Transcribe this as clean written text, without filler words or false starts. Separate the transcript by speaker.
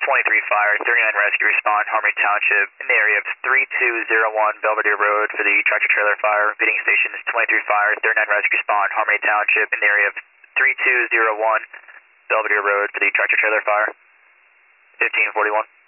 Speaker 1: Fire, 39 Rescue, respond Harmony Township in the area of 3201 Belvedere Road for the tractor trailer fire. Repeating stations 23 Fire, 39 Rescue, respond Harmony Township in the area of 3201 Belvedere Road for the tractor trailer fire. 1541.